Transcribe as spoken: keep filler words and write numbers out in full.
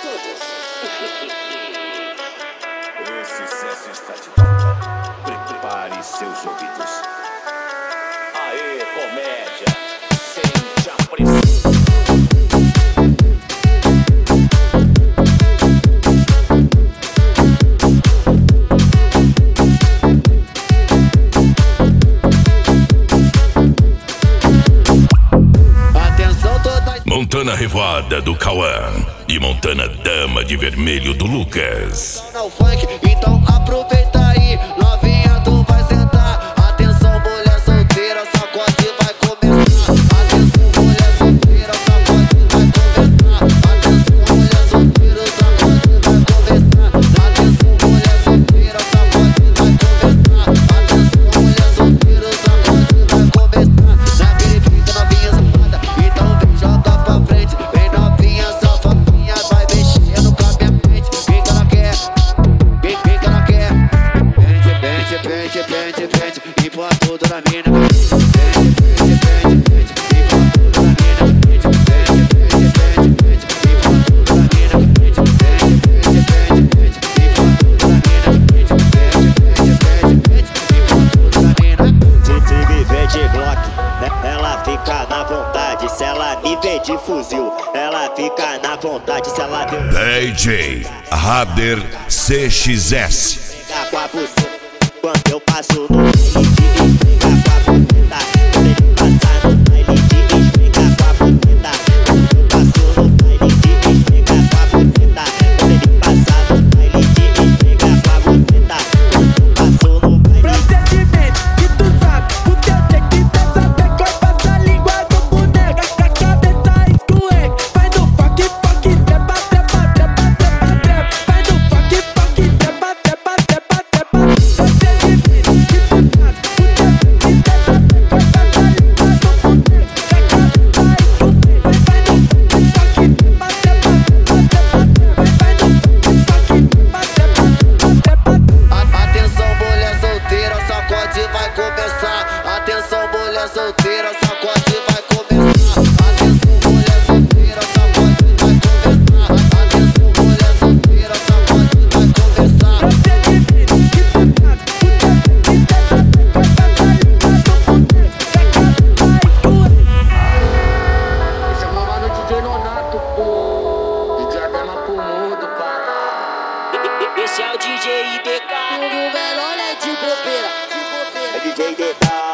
todos. O sucesso está de volta. Prepare seus ouvidos. Aê, comédia. Sente a pressão. Montana Revoada do Cauã e Montana Dama de Vermelho do Lucas. No funk, então aproveita aí, novinha tu vai sentar. Atenção mulher solteira, sacode vai começar. Atenção mulher solteira, sacode vai começar. Atenção mulher solteira, sacode vai começar. Atenção mulher solteira, sacode vai começar. Atenção mulher solteira, sacode vai começar. Naquele pique novinha safada, então vem joga pra frente. Vem novinha safadinha, vai mexendo com a minha mente. Quem que ela quer? Quem, quem que ela quer? Pente, pente, pente, pente, pente, e põe tudo na mina. Pente, pente, pente, pente, e põe tudo na mina. Pente, pente, pente, pente, pente, e põe tudo na mina. Pente, pente, pente, pente, pente, e põe tudo na mina. Pente, pente, pente, pente, pente, e põe tudo na mina. Se, se me vê de Glock, né, ela fica na vontade. Se ela me vê de fuzil, ela fica na vontade. Se ela deu D J Rader C X S. pega com a buceta, quando eu passo no baile de esfrega com a buceta. Quando ele passar no baile de esfrega com a buceta. Quando eu passo no baile de esfrega com a buceta. Quando ele passar no baile de esfrega com a buceta. Quando eu passo no baile. Procedimento que tu sabe, o teu tem que ter saber. Corta a língua do boneco, que a cabeça escorrega. Vai no funk, funk, trepa, trepa, trepa, trepa, trepa. Vai no funk, funk, trepa, trepa, trepa, trepa. Procedimento que tu sabe, o teu tem que ter saber. Corta a língua do boneco, que a cabeça escorrega. Vai no funk, funk, trepa, trepa, trepa, trepa, trepa. Vai no funk, funk, trepa, trepa, trepa, trepa. Atenção mulher solteira, sacode vai começar. Atenção mulher solteira, sacode vai começar. Atenção mulher solteira, sacode vai começar. Atenção mulher solteira, sacode vai começar. Procedimento que tu sabe, o teu tem que ter saber. Corta a língua do boneco, que a cabeça escorrega. Esse é o meu mano D J Nonato, pô. D J Adema pro mundo, pá. Esse é o D J I B K. O melhor é de bobeira, de bobeira. É D J D K.